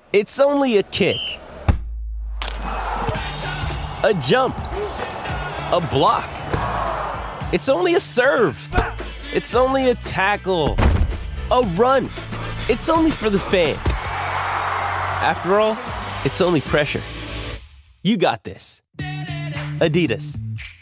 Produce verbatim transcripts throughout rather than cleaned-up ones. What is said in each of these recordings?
It's only a kick, a jump, a block. It's only a serve. It's only a tackle, a run. It's only for the fans. After all, it's only pressure. You got this. Adidas.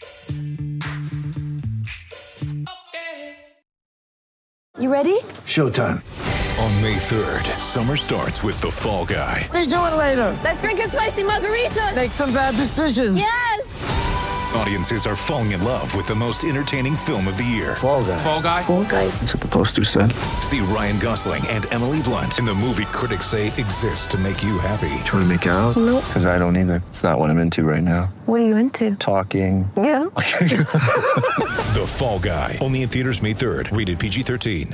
You ready? Showtime. On May third, summer starts with The Fall Guy. Let's do it later. Let's drink a spicy margarita. Make some bad decisions. Yes! Audiences are falling in love with the most entertaining film of the year. Fall Guy. Fall Guy? Fall guy. That's what the poster said. See Ryan Gosling and Emily Blunt in the movie critics say exists to make you happy. Trying to make it out? Nope. Because I don't either. It's not what I'm into right now. What are you into? Talking. Yeah. The Fall Guy. Only in theaters May third. Rated P G thirteen.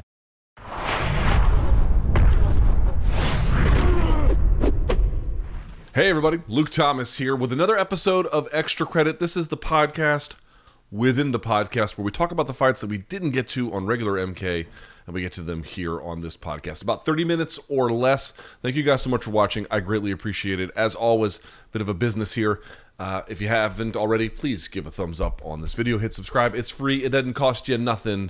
Hey everybody, Luke Thomas here with another episode of Extra Credit. This is the podcast within the podcast where we talk about the fights that we didn't get to on regular M K, and we get to them here on this podcast. About thirty minutes or less. Thank you guys so much for watching. I greatly appreciate it. As always, bit of a business here. Uh, if you haven't already, please give a thumbs up on this video. Hit subscribe. It's free. It doesn't cost you nothing.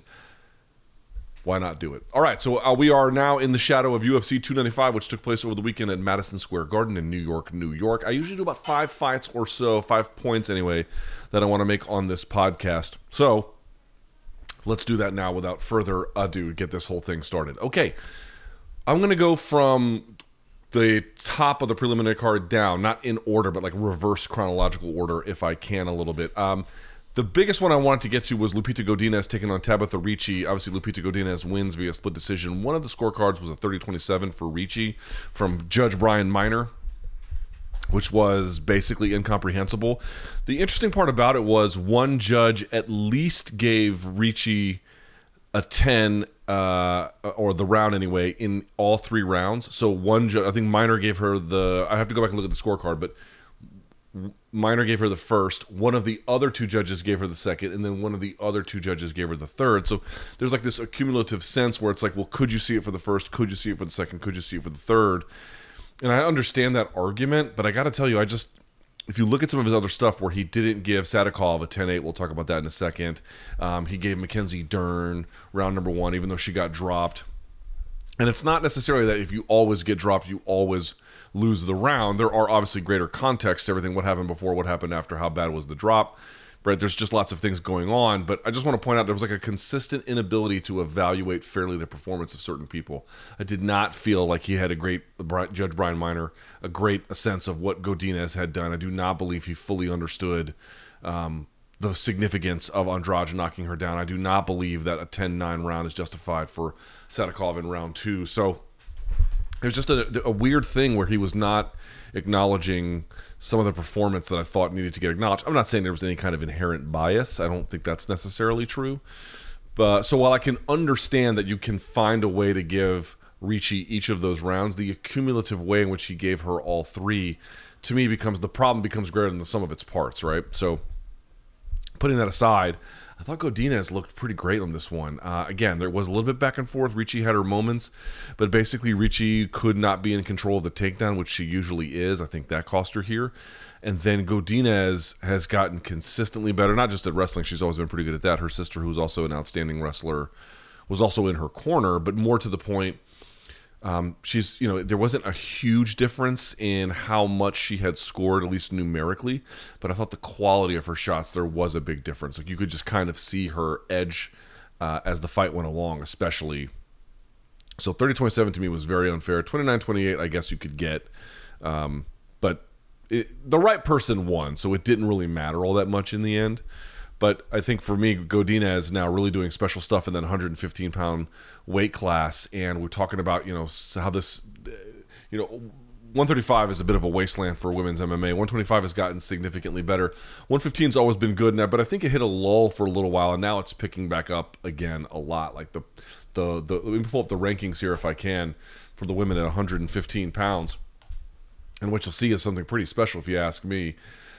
Why not do it? All right, so uh, we are now in the shadow of U F C two ninety-five, which took place over the weekend at Madison Square Garden in New York, New York. I usually do about five fights or so, five points anyway, that I want to make on this podcast. So let's do that now without further ado, get this whole thing started. Okay, I'm going to go from the top of the preliminary card down, not in order, but like reverse chronological order if I can a little bit. Um, The biggest one I wanted to get to was Lupita Godinez taking on Tabatha Ricci. Obviously, Lupita Godinez wins via split decision. One of the scorecards was a thirty twenty-seven for Ricci from Judge Brian Miner, which was basically incomprehensible. The interesting part about it was one judge at least gave Ricci a ten, uh, or the round anyway, in all three rounds. So one judge, I think Miner gave her the, I have to go back and look at the scorecard, but Miner gave her the first, one of the other two judges gave her the second, and then one of the other two judges gave her the third. So there's like this accumulative sense where it's like, well, could you see it for the first? Could you see it for the second? Could you see it for the third? And I understand that argument, but I got to tell you, I just, if you look at some of his other stuff where he didn't give Sadikov a ten eight, we'll talk about that in a second. Um, he gave Mackenzie Dern round number one, even though she got dropped. And it's not necessarily that if you always get dropped, you always lose the round. There are obviously greater context to everything, what happened before, what happened after, how bad was the drop. Right? There's just lots of things going on. But I just want to point out there was like a consistent inability to evaluate fairly the performance of certain people. I did not feel like he had a great, Judge Brian Miner, a great sense of what Godinez had done. I do not believe he fully understood um, the significance of Andrade knocking her down. I do not believe that a ten nine round is justified for Sadikov in round two. So there's just a, a weird thing where he was not acknowledging some of the performance that I thought needed to get acknowledged. I'm not saying there was any kind of inherent bias. I don't think that's necessarily true. But so while I can understand that you can find a way to give Ricci each of those rounds, the accumulative way in which he gave her all three, to me, becomes the problem becomes greater than the sum of its parts, right? So putting that aside, I thought Godinez looked pretty great on this one. Uh, again, there was a little bit back and forth. Ricci had her moments, but basically Ricci could not be in control of the takedown, which she usually is. I think that cost her here. And then Godinez has gotten consistently better, not just at wrestling. She's always been pretty good at that. Her sister, who's also an outstanding wrestler, was also in her corner, but more to the point, Um, she's, you know, there wasn't a huge difference in how much she had scored, at least numerically, but I thought the quality of her shots, there was a big difference. Like you could just kind of see her edge uh, as the fight went along, especially. So thirty twenty-seven to me was very unfair. twenty-nine twenty-eight, I guess you could get, um, but it, the right person won, so it didn't really matter all that much in the end. But I think for me, Godinez now really doing special stuff in that one hundred fifteen pound weight class. And we're talking about, you know, how this, you know, one thirty-five is a bit of a wasteland for women's M M A. one twenty-five has gotten significantly better. one fifteen has always been good now, but I think it hit a lull for a little while, and now it's picking back up again a lot. Like the, the, the let me pull up the rankings here if I can for the women at one hundred fifteen pounds. And what you'll see is something pretty special if you ask me.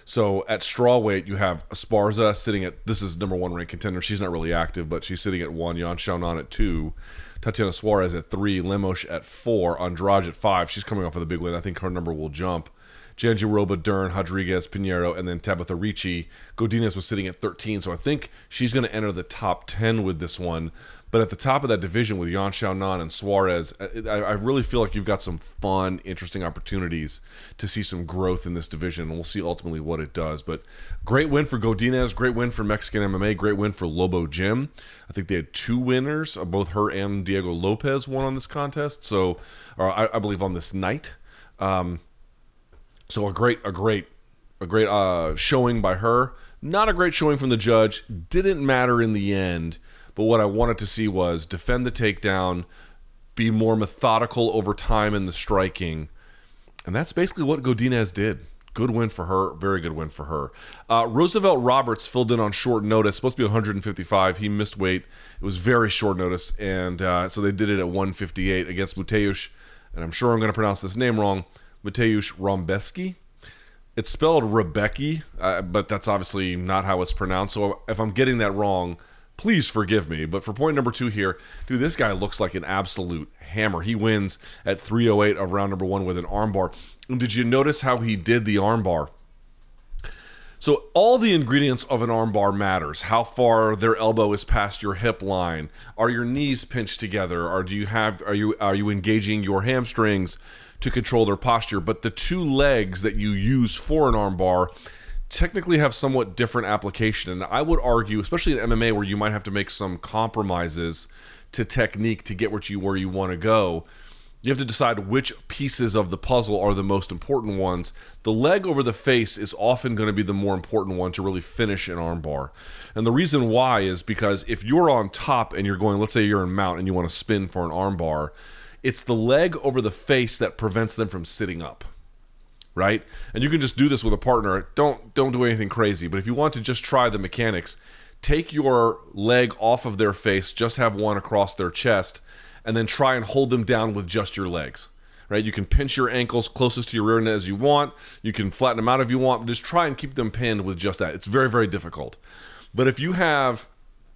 So at strawweight, you have Esparza sitting at, this is number one ranked contender. She's not really active, but she's sitting at one. Yan Xiaonan at two. Tatiana Suarez at three. Lemos at four. Andrade at five. She's coming off with a big win. I think her number will jump. Jandiroba, Dern, Rodriguez, Pinheiro, and then Tabitha Ricci. Godinez was sitting at thirteen, so I think she's going to enter the top ten with this one. But at the top of that division with Yan Xiaonan and Suarez, I, I really feel like you've got some fun, interesting opportunities to see some growth in this division, and we'll see ultimately what it does. But great win for Godinez, great win for Mexican M M A, great win for Lobo Jim. I think they had two winners, both her and Diego Lopez won on this contest, so or I, I believe on this night. Um, So a great, a great, a great uh, showing by her. Not a great showing from the judge. Didn't matter in the end. But what I wanted to see was defend the takedown, be more methodical over time in the striking, and that's basically what Godinez did. Good win for her. Very good win for her. Uh, Roosevelt Roberts filled in on short notice. Supposed to be one fifty-five. He missed weight. It was very short notice, and uh, so they did it at one fifty-eight against Mateusz, and I'm sure I'm going to pronounce this name wrong. Mateusz Rombeski. It's spelled Rebecki, uh, but that's obviously not how it's pronounced. So if I'm getting that wrong, please forgive me. But for point number two here, dude, this guy looks like an absolute hammer. He wins at three oh eight of round number one with an armbar. And did you notice how he did the armbar? So all the ingredients of an armbar matters. How far their elbow is past your hip line. Are your knees pinched together? Or do you have? Are you are you engaging your hamstrings to control their posture? But the two legs that you use for an armbar technically have somewhat different application. And I would argue, especially in M M A where you might have to make some compromises to technique to get what you where you want to go, you have to decide which pieces of the puzzle are the most important ones. The leg over the face is often going to be the more important one to really finish an armbar. And the reason why is because if you're on top and you're going, let's say you're in mount and you want to spin for an armbar, it's the leg over the face that prevents them from sitting up, right? And you can just do this with a partner. Don't don't do anything crazy. But if you want to just try the mechanics, take your leg off of their face, just have one across their chest, and then try and hold them down with just your legs, right? You can pinch your ankles closest to your rear net as you want. You can flatten them out if you want. But just try and keep them pinned with just that. It's very, very difficult. But if you have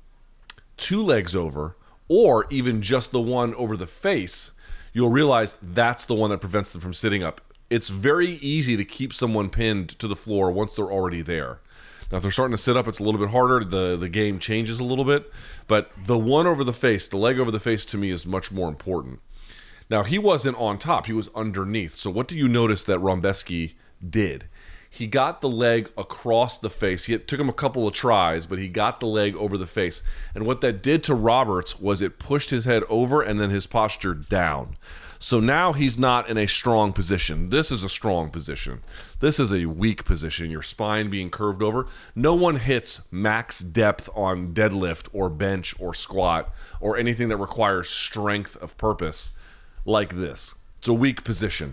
two legs over, or even just the one over the face, you'll realize that's the one that prevents them from sitting up. It's very easy to keep someone pinned to the floor once they're already there. Now, if they're starting to sit up, it's a little bit harder. The, the game changes a little bit. But the one over the face, the leg over the face, to me is much more important. Now, he wasn't on top. He was underneath. So what do you notice that Rombeski did? He got the leg across the face. He, it took him a couple of tries, but he got the leg over the face. And what that did to Roberts was it pushed his head over and then his posture down. So now he's not in a strong position. This is a strong position. This is a weak position. Your spine being curved over. No one hits max depth on deadlift or bench or squat or anything that requires strength of purpose like this. It's a weak position.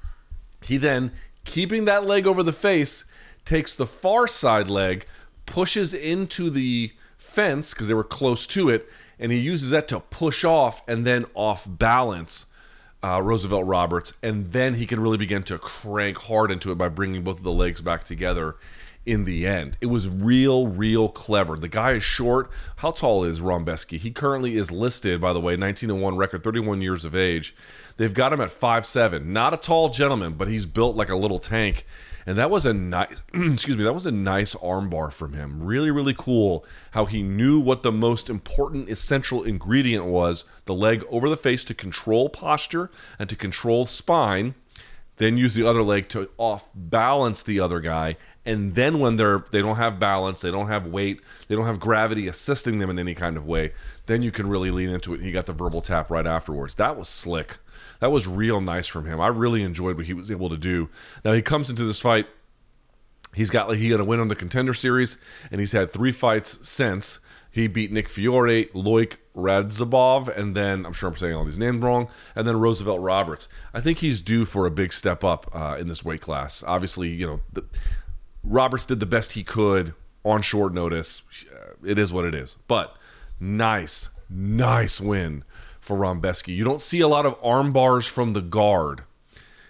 He then, keeping that leg over the face, takes the far side leg, pushes into the fence because they were close to it, and he uses that to push off and then off balance Uh, Roosevelt Roberts, and then he can really begin to crank hard into it by bringing both of the legs back together in the end. It was real, real clever. The guy is short. How tall is Rombeski? He currently is listed, by the way, nineteen and one record, thirty-one years of age. They've got him at five seven. Not a tall gentleman, but he's built like a little tank. And that was a nice, excuse me, that was a nice armbar from him. Really, really cool how he knew what the most important essential ingredient was, the leg over the face to control posture and to control spine, then use the other leg to off balance the other guy. And then when they're they don't have balance, they don't have weight, they don't have gravity assisting them in any kind of way, then you can really lean into it. He got the verbal tap right afterwards. That was slick. That was real nice from him. I really enjoyed what he was able to do. Now he comes into this fight. He's got like he got a win on the Contender Series, and he's had three fights since. He beat Nick Fiore, Loik Radzhabov, and then, I'm sure I'm saying all these names wrong, and then Roosevelt Roberts. I think he's due for a big step up uh, in this weight class. Obviously, you know, the, Roberts did the best he could on short notice. It is what it is. But nice, nice win for Rombeski. You don't see a lot of arm bars from the guard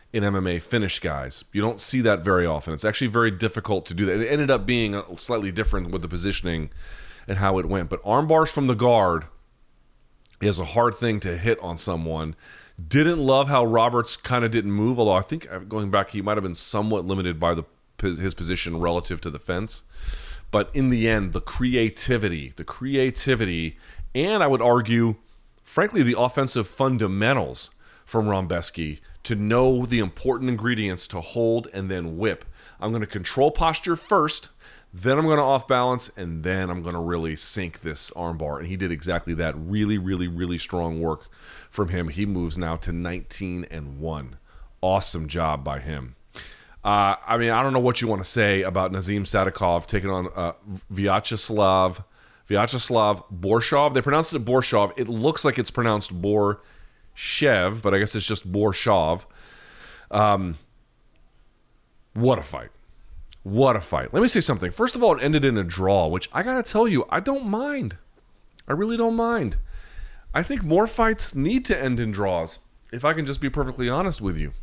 in M M A finish guys. You don't see that very often. It's actually very difficult to do that. It ended up being slightly different with the positioning and how it went. But arm bars from the guard is a hard thing to hit on someone. Didn't love how Roberts kind of didn't move, although I think going back, he might have been somewhat limited by the his position relative to the fence. But in the end, the creativity, the creativity, and I would argue, frankly, the offensive fundamentals from Rombeski to know the important ingredients to hold and then whip. I'm going to control posture first, then I'm going to off balance, and then I'm going to really sink this armbar. And he did exactly that. Really, really, really strong work from him. He moves now to nineteen and one. Awesome job by him. Uh, I mean, I don't know what you want to say about Nazim Sadikov taking on uh, Vyacheslav, Vyacheslav Borshov. They pronounced it Borshov. It looks like it's pronounced Borshev, but I guess it's just Borshov. Um, what a fight. What a fight. Let me say something. First of all, it ended in a draw, which I got to tell you, I don't mind. I really don't mind. I think more fights need to end in draws, if I can just be perfectly honest with you.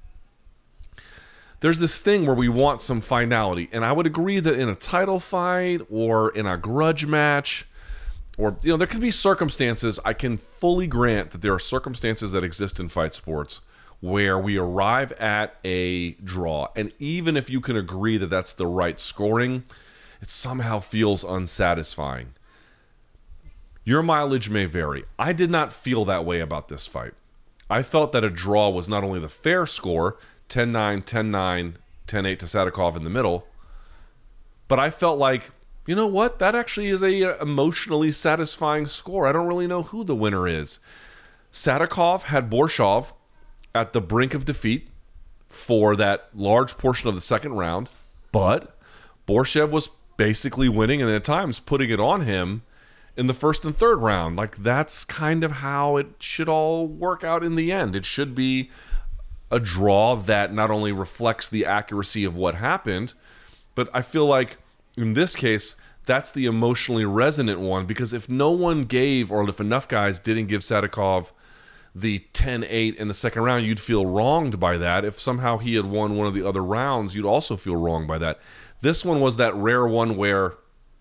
There's this thing where we want some finality, and I would agree that in a title fight or in a grudge match, or, you know, there can be circumstances, I can fully grant that there are circumstances that exist in fight sports where we arrive at a draw, and even if you can agree that that's the right scoring, it somehow feels unsatisfying. Your mileage may vary. I did not feel that way about this fight. I felt that a draw was not only the fair score, ten nine, ten nine, ten eight to Sadikov in the middle, but I felt like, you know what, that actually is a emotionally satisfying score. I don't really know who the winner is. Sadikov had Borshov at the brink of defeat for that large portion of the second round, but Borshev was basically winning and at times putting it on him in the first and third round. Like, that's kind of how it should all work out in the end. It should be a draw that not only reflects the accuracy of what happened, but I feel like in this case, that's the emotionally resonant one, because if no one gave, or if enough guys didn't give Sadikov the ten eight in the second round, you'd feel wronged by that. If somehow he had won one of the other rounds, you'd also feel wronged by that. This one was that rare one where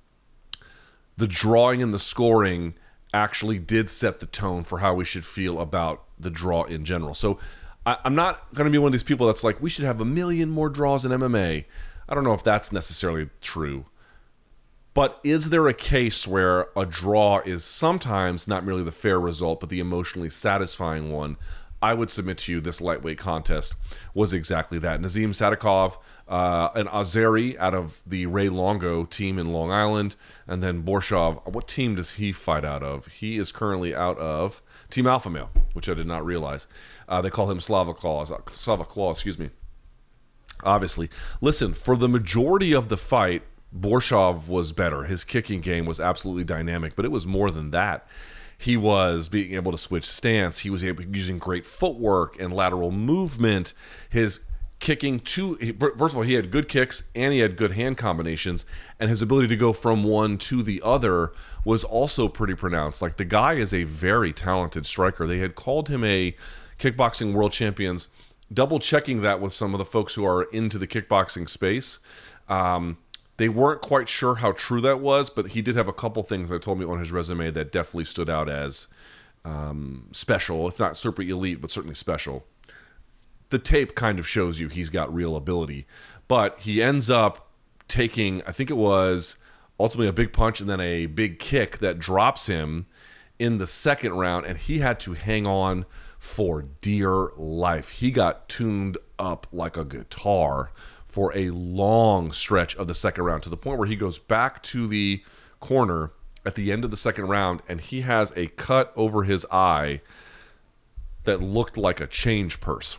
the drawing and the scoring actually did set the tone for how we should feel about the draw in general. So I, I'm not going to be one of these people that's like, we should have a million more draws in M M A. I don't know if that's necessarily true. But is there a case where a draw is sometimes not merely the fair result, but the emotionally satisfying one? I would submit to you this lightweight contest was exactly that. Nazim Sadikov, uh, an Azeri out of the Ray Longo team in Long Island, and then Borshov. What team does he fight out of? He is currently out of Team Alpha Male, which I did not realize. Uh, they call him Slava Claus, Slava Claus, excuse me. Obviously. Listen, for the majority of the fight, Borshov was better. His kicking game was absolutely dynamic, but it was more than that. He was being able to switch stance. He was able using great footwork and lateral movement. His kicking to first of all, he had good kicks and he had good hand combinations, and his ability to go from one to the other was also pretty pronounced. Like, the guy is a very talented striker. They had called him a kickboxing world champions. Double checking that with some of the folks who are into the kickboxing space. Um, They weren't quite sure how true that was, but he did have a couple things that told me on his resume that definitely stood out as um, special, if not super elite, but certainly special. The tape kind of shows you he's got real ability, but he ends up taking, I think it was ultimately a big punch and then a big kick that drops him in the second round, and he had to hang on for dear life. He got tuned up like a guitar for a long stretch of the second round, to the point where he goes back to the corner at the end of the second round, and he has a cut over his eye that looked like a change purse.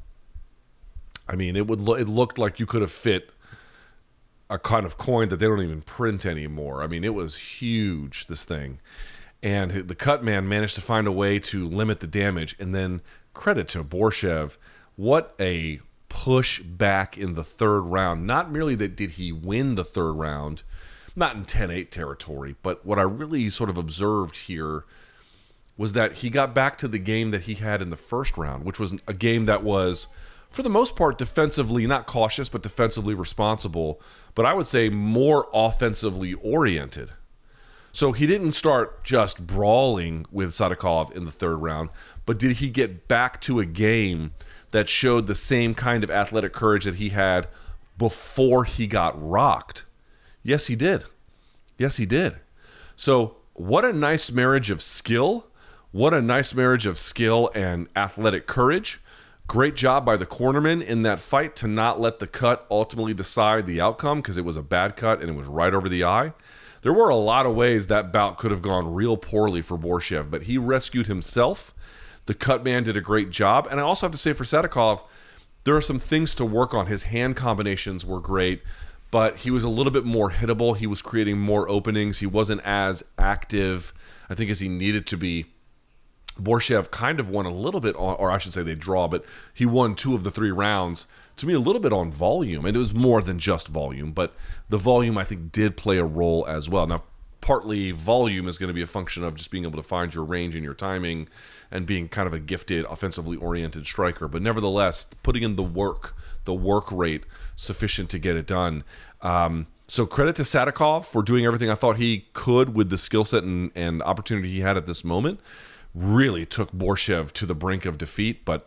I mean, it would lo- it looked like you could have fit a kind of coin that they don't even print anymore. I mean, it was huge, this thing. And the cut man managed to find a way to limit the damage, and then credit to Borshev. What a push back in the third round. Not merely that did he win the third round, not in ten eight territory, but what I really sort of observed here was that he got back to the game that he had in the first round, which was a game that was, for the most part, defensively, not cautious, but defensively responsible. But I would say more offensively oriented. So he didn't start just brawling with Sadikov in the third round, but did he get back to a game that showed the same kind of athletic courage that he had before he got rocked? Yes, he did. Yes, he did. So what a nice marriage of skill. What a nice marriage of skill and athletic courage. Great job by the cornerman in that fight to not let the cut ultimately decide the outcome, because it was a bad cut and it was right over the eye. There were a lot of ways that bout could have gone real poorly for Borshev, but he rescued himself. The cut man did a great job. And I also have to say for Sadikov, there are some things to work on. His hand combinations were great, but he was a little bit more hittable. He was creating more openings. He wasn't as active, I think, as he needed to be. Borshev kind of won a little bit on, or I should say they draw, but he won two of the three rounds, to me, a little bit on volume. And it was more than just volume, but the volume, I think, did play a role as well. Now, partly volume is going to be a function of just being able to find your range and your timing and being kind of a gifted, offensively oriented striker. But nevertheless, putting in the work, the work rate sufficient to get it done. Um, so credit to Sadikov for doing everything I thought he could with the skill set and, and opportunity he had at this moment. Really took Borshev to the brink of defeat, but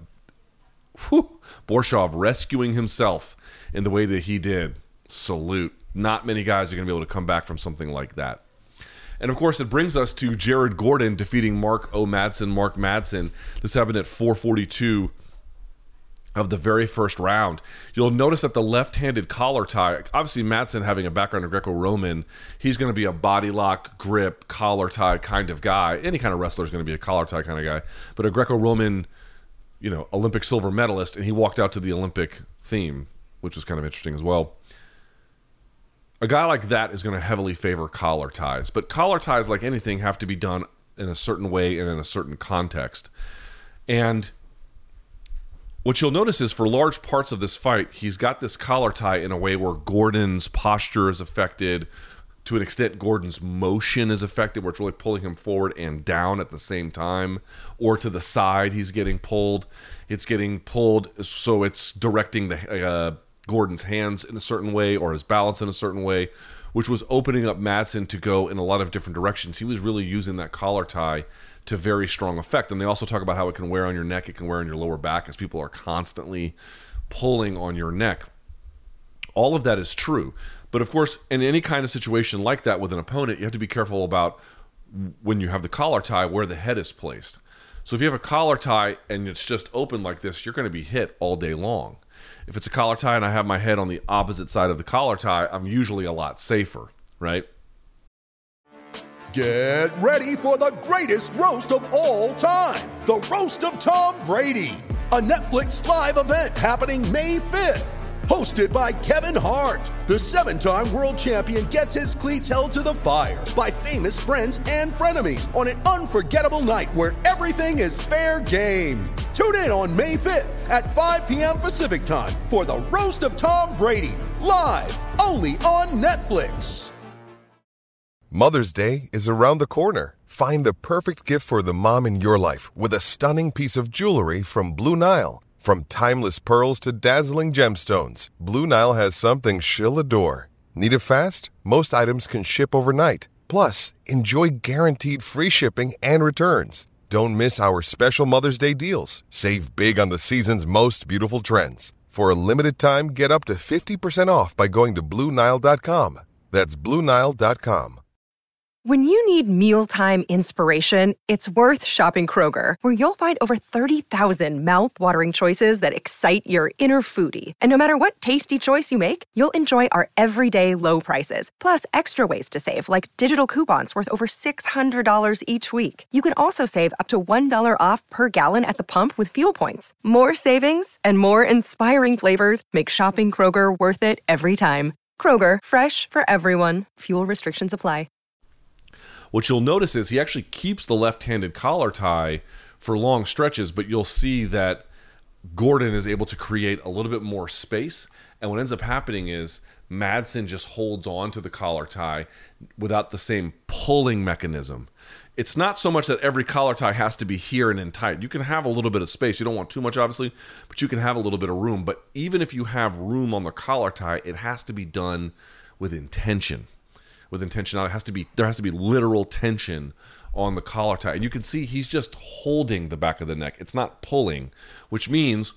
whew, Borshev rescuing himself in the way that he did. Salute. Not many guys are going to be able to come back from something like that. And of course, it brings us to Jared Gordon defeating Mark O. Madsen. Mark Madsen. This happened at four forty-two of the very first round. You'll notice that the left-handed collar tie, obviously Madsen having a background in Greco-Roman, he's going to be a body lock, grip, collar tie kind of guy. Any kind of wrestler is going to be a collar tie kind of guy. But a Greco-Roman, you know, Olympic silver medalist, and he walked out to the Olympic theme, which was kind of interesting as well. A guy like that is going to heavily favor collar ties. But collar ties, like anything, have to be done in a certain way and in a certain context. And what you'll notice is for large parts of this fight, he's got this collar tie in a way where Gordon's posture is affected. To an extent, Gordon's motion is affected, where it's really pulling him forward and down at the same time. Or to the side, he's getting pulled. It's getting pulled, so it's directing the uh, Gordon's hands in a certain way or his balance in a certain way, which was opening up Madsen to go in a lot of different directions. He was really using that collar tie to very strong effect. And they also talk about how it can wear on your neck, it can wear on your lower back as people are constantly pulling on your neck. All of that is true. But of course, in any kind of situation like that with an opponent, you have to be careful about when you have the collar tie where the head is placed. So if you have a collar tie and it's just open like this, you're going to be hit all day long. If it's a collar tie and I have my head on the opposite side of the collar tie, I'm usually a lot safer, right? Get ready for the greatest roast of all time, the Roast of Tom Brady, a Netflix live event happening May fifth. Hosted by Kevin Hart, the seven-time world champion gets his cleats held to the fire by famous friends and frenemies on an unforgettable night where everything is fair game. Tune in on May fifth at five p.m. Pacific time for the Roast of Tom Brady, live only on Netflix. Mother's Day is around the corner. Find the perfect gift for the mom in your life with a stunning piece of jewelry from Blue Nile. From timeless pearls to dazzling gemstones, Blue Nile has something she'll adore. Need it fast? Most items can ship overnight. Plus, enjoy guaranteed free shipping and returns. Don't miss our special Mother's Day deals. Save big on the season's most beautiful trends. For a limited time, get up to fifty percent off by going to Blue Nile dot com. That's Blue Nile dot com. When you need mealtime inspiration, it's worth shopping Kroger, where you'll find over thirty thousand mouth-watering choices that excite your inner foodie. And no matter what tasty choice you make, you'll enjoy our everyday low prices, plus extra ways to save, like digital coupons worth over six hundred dollars each week. You can also save up to one dollar off per gallon at the pump with fuel points. More savings and more inspiring flavors make shopping Kroger worth it every time. Kroger, fresh for everyone. Fuel restrictions apply. What you'll notice is he actually keeps the left-handed collar tie for long stretches, but you'll see that Gordon is able to create a little bit more space. And what ends up happening is Madsen just holds on to the collar tie without the same pulling mechanism. it's not so much that every collar tie has to be here and in tight. You can have a little bit of space. You don't want too much, obviously, but you can have a little bit of room. But even if you have room on the collar tie, it has to be done with intention. With intention, it has to be there has to be literal tension on the collar tie. And you can see he's just holding the back of the neck. It's not pulling, which means,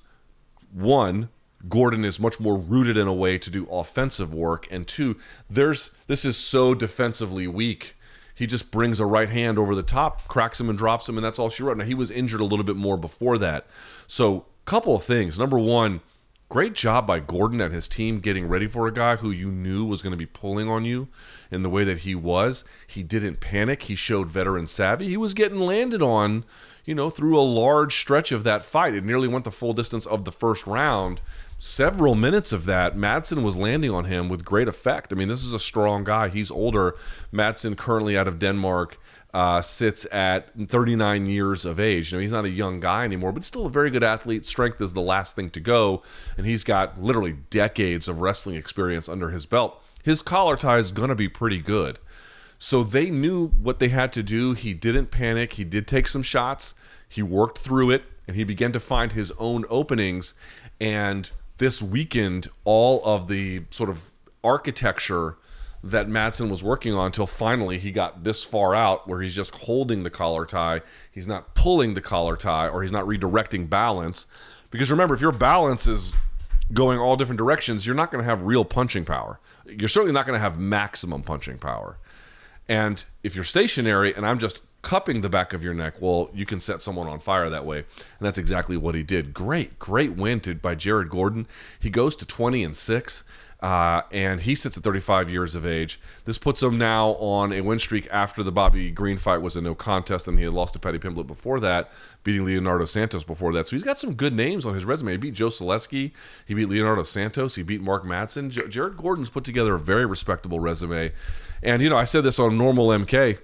one, Gordon is much more rooted in a way to do offensive work, and two, there's this is so defensively weak. He just brings a right hand over the top, cracks him and drops him, and that's all she wrote. Now, he was injured a little bit more before that. So, couple of things. Number one, great job by Gordon and his team getting ready for a guy who you knew was going to be pulling on you in the way that he was. He didn't panic. He showed veteran savvy. He was getting landed on, you know, through a large stretch of that fight. It nearly went the full distance of the first round. Several minutes of that, Madsen was landing on him with great effect. I mean, this is a strong guy. He's older. Madsen, currently out of Denmark, uh, sits at thirty-nine years of age. You know, he's not a young guy anymore, but still a very good athlete. Strength is the last thing to go, and he's got literally decades of wrestling experience under his belt. His collar tie is going to be pretty good. So they knew what they had to do. He didn't panic. He did take some shots. He worked through it, and he began to find his own openings. And this weakened all of the sort of architecture that Madsen was working on until finally he got this far out where he's just holding the collar tie. He's not pulling the collar tie, or he's not redirecting balance. Because remember, if your balance is going all different directions, you're not going to have real punching power. You're certainly not going to have maximum punching power. And if you're stationary and I'm just cupping the back of your neck, well, you can set someone on fire that way. And that's exactly what he did. Great, great win to, by Jared Gordon. He goes to twenty and six. Uh, and he sits at thirty-five years of age. This puts him now on a win streak after the Bobby Green fight was a no contest, and he had lost to Paddy Pimblett before that, beating Leonardo Santos before that. So he's got some good names on his resume. He beat Joe Selesky. He beat Leonardo Santos. He beat Mark Madsen. J- Jared Gordon's put together a very respectable resume. And, you know, I said this on Normal M K.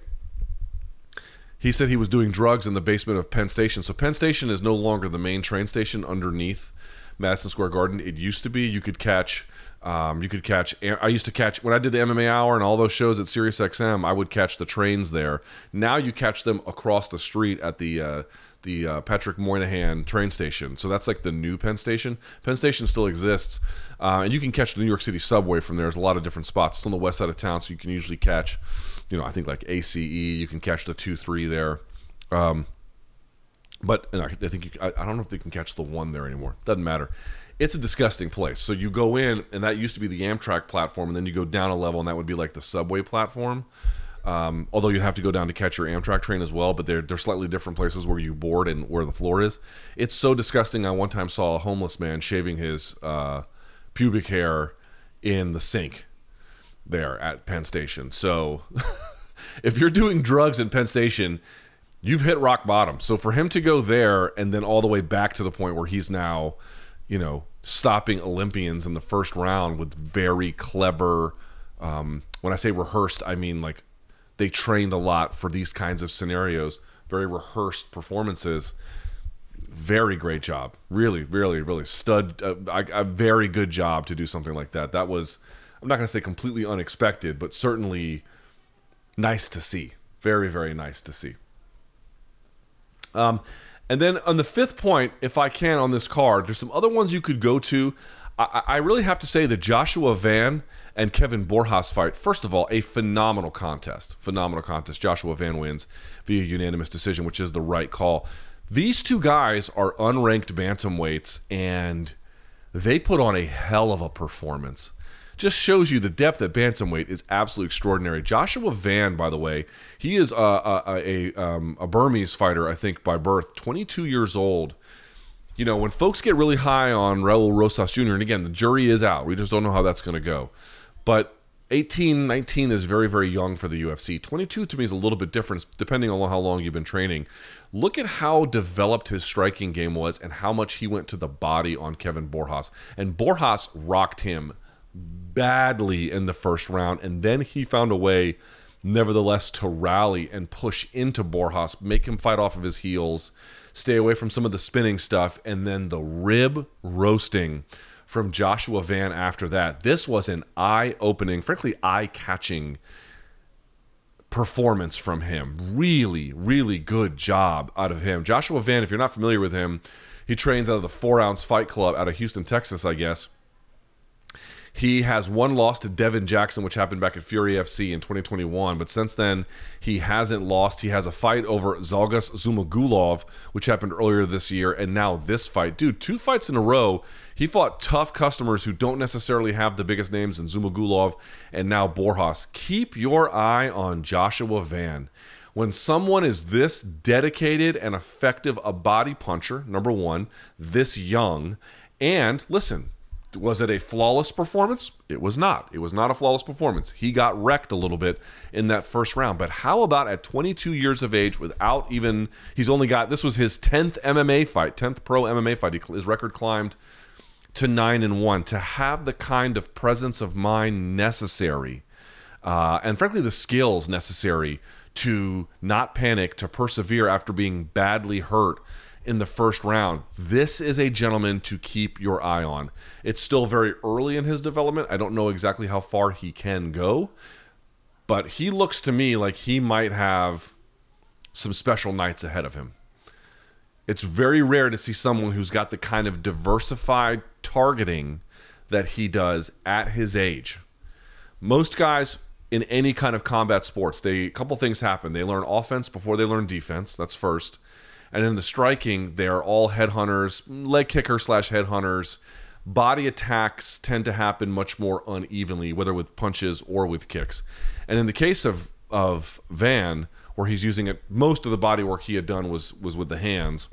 He said he was doing drugs in the basement of Penn Station. So Penn Station is no longer the main train station underneath Madison Square Garden. It used to be. You could catch... Um, you could catch, I used to catch, when I did the M M A Hour and all those shows at Sirius X M, I would catch the trains there. Now you catch them across the street at the uh, the uh, Patrick Moynihan train station. So that's like the new Penn Station. Penn Station still exists. Uh, and you can catch the New York City subway from there. There's a lot of different spots. It's on the west side of town, so you can usually catch, you know, I think like A C E. You can catch the two three there. Um, but and I, I think, you, I, I don't know if they can catch the one there anymore. Doesn't matter. It's a disgusting place. So you go in, and that used to be the Amtrak platform, and then you go down a level, and that would be like the subway platform. Um, although you have to go down to catch your Amtrak train as well, but they're, they're slightly different places where you board and where the floor is. It's so disgusting. I one time saw a homeless man shaving his uh, pubic hair in the sink there at Penn Station. So if you're doing drugs in Penn Station, you've hit rock bottom. So for him to go there and then all the way back to the point where he's now, you know, stopping Olympians in the first round with very clever, um, when I say rehearsed, I mean like they trained a lot for these kinds of scenarios, very rehearsed performances. Very great job. Really, really, really stud, uh, a, a very good job to do something like that. That was, I'm not going to say completely unexpected, but certainly nice to see. Very, very nice to see. Um, And then on the fifth point, if I can, on this card, there's some other ones you could go to. I, I really have to say the Joshua Van and Kevin Borjas fight, first of all, a phenomenal contest. Phenomenal contest. Joshua Van wins via unanimous decision, which is the right call. These two guys are unranked bantamweights, and they put on a hell of a performance. Just shows you the depth at bantamweight is absolutely extraordinary. Joshua Van, by the way, he is a, a, a, um, a Burmese fighter, I think, by birth, twenty-two years old. You know, when folks get really high on Raul Rosas Junior, and again, the jury is out. We just don't know how that's going to go. But eighteen, nineteen is very, very young for the U F C. twenty-two to me is a little bit different, depending on how long you've been training. Look at how developed his striking game was and how much he went to the body on Kevin Borjas. And Borjas rocked him badly in the first round, and then he found a way nevertheless to rally and push into Borjas, make him fight off of his heels, stay away from some of the spinning stuff, and then the rib roasting from Joshua Van after that. This was an eye-opening, frankly eye-catching performance from him. Really, really good job out of him. Joshua Van, if you're not familiar with him, he trains out of the Four Ounce Fight Club out of Houston, Texas, I guess. He has one loss to Devin Jackson, which happened back at Fury F C in twenty twenty-one. But since then, he hasn't lost. He has a fight over Zhalgas Zhumagulov, which happened earlier this year. And now this fight. Dude, two fights in a row. He fought tough customers who don't necessarily have the biggest names in Zhumagulov and now Borjas. Keep your eye on Joshua Van. When someone is this dedicated and effective a body puncher, number one, this young, and listen, was it a flawless performance? It was not. It was not a flawless performance. He got wrecked a little bit in that first round. But how about at twenty-two years of age without even, he's only got, this was his tenth M M A fight, tenth pro M M A fight. He, his record climbed to nine and one. To have the kind of presence of mind necessary, uh, and frankly the skills necessary to not panic, to persevere after being badly hurt in the first round. This is a gentleman to keep your eye on. It's still very early in his development. I don't know exactly how far he can go, but he looks to me like he might have some special nights ahead of him. It's very rare to see someone who's got the kind of diversified targeting that he does at his age. Most guys in any kind of combat sports, they a couple things happen. They learn offense before they learn defense. That's first. And in the striking, they are all headhunters, leg kicker slash headhunters. Body attacks tend to happen much more unevenly, whether with punches or with kicks. And in the case of, of Van, where he's using it, most of the body work he had done was, was with the hands.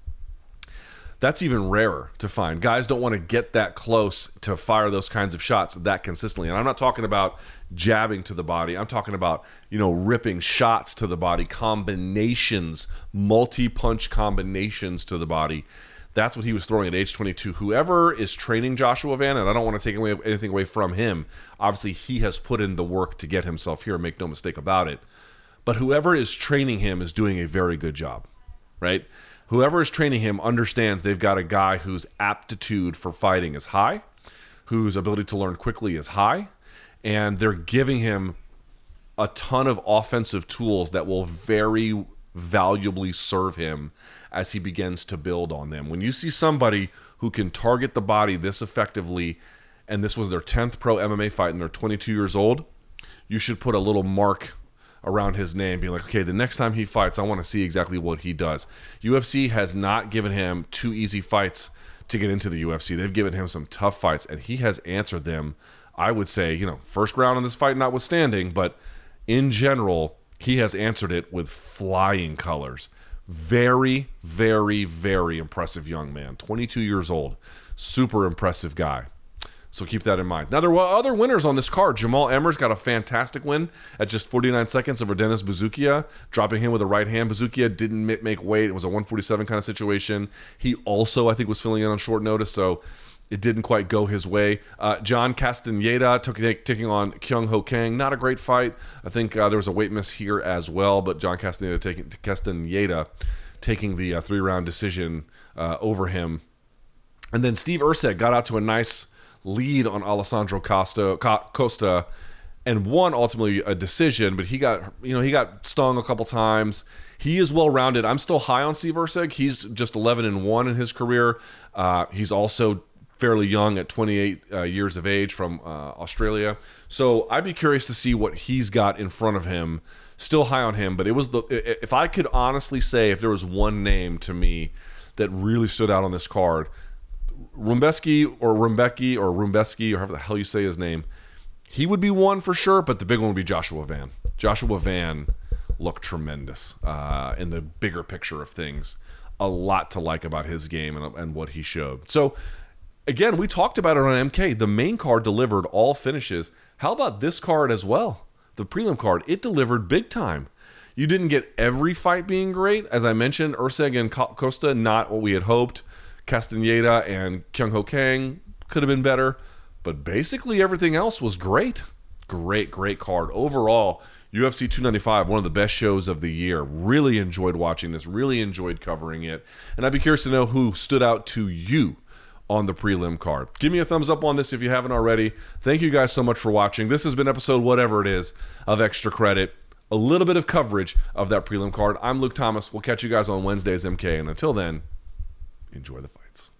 That's even rarer to find. Guys don't want to get that close to fire those kinds of shots that consistently. And I'm not talking about jabbing to the body. I'm talking about, you know, ripping shots to the body, combinations, multi-punch combinations to the body. That's what he was throwing at age twenty-two. Whoever is training Joshua Van, and I don't want to take away anything away from him, obviously he has put in the work to get himself here, make no mistake about it. But whoever is training him is doing a very good job, right? Whoever is training him understands they've got a guy whose aptitude for fighting is high, whose ability to learn quickly is high, and they're giving him a ton of offensive tools that will very valuably serve him as he begins to build on them. When you see somebody who can target the body this effectively, and this was their tenth pro M M A fight and they're twenty-two years old, you should put a little mark around his name, being like, okay, the next time he fights, I want to see exactly what he does. U F C has not given him two easy fights to get into the U F C. They've given him some tough fights, and he has answered them, I would say, you know, first round in this fight notwithstanding, but in general, he has answered it with flying colors. Very, very, very impressive young man. twenty-two years old. Super impressive guy. So keep that in mind. Now, there were other winners on this card. Jamal Emmers got a fantastic win at just forty-nine seconds over Dennis Buzukja, dropping him with a right hand. Buzukja didn't make weight. It was a one forty-seven kind of situation. He also, I think, was filling in on short notice, so it didn't quite go his way. Uh, John Castaneda took, taking on Kyung Ho Kang. Not a great fight. I think uh, there was a weight miss here as well, but John Castaneda taking, Castaneda taking the uh, three-round decision uh, over him. And then Steve Erceg got out to a nice lead on Alessandro Costa, Costa and won ultimately a decision, but he got, you know, he got stung a couple times. He is well-rounded. I'm still high on Steve Erceg. He's just eleven and one in his career. Uh, he's also fairly young at twenty-eight uh, years of age from uh, Australia. So I'd be curious to see what he's got in front of him. Still high on him, but it was the, if I could honestly say if there was one name to me that really stood out on this card, Rumbeski or Rumbecki or Rumbeski or however the hell you say his name, he would be one for sure, but the big one would be Joshua Van. Joshua Van looked tremendous uh, in the bigger picture of things. A lot to like about his game and, and what he showed. So, again, we talked about it on M K. The main card delivered all finishes. How about this card as well? The prelim card, it delivered big time. You didn't get every fight being great. As I mentioned, Erceg and Costa, not what we had hoped. Castaneda and Kyung Ho Kang could have been better. But basically everything else was great. Great, great card. Overall, U F C two ninety-five, one of the best shows of the year. Really enjoyed watching this. Really enjoyed covering it. And I'd be curious to know who stood out to you on the prelim card. Give me a thumbs up on this if you haven't already. Thank you guys so much for watching. This has been episode whatever it is of Extra Credit. a little bit of coverage of that prelim card. I'm Luke Thomas. We'll catch you guys on Wednesday's M K, and until then, enjoy the fights.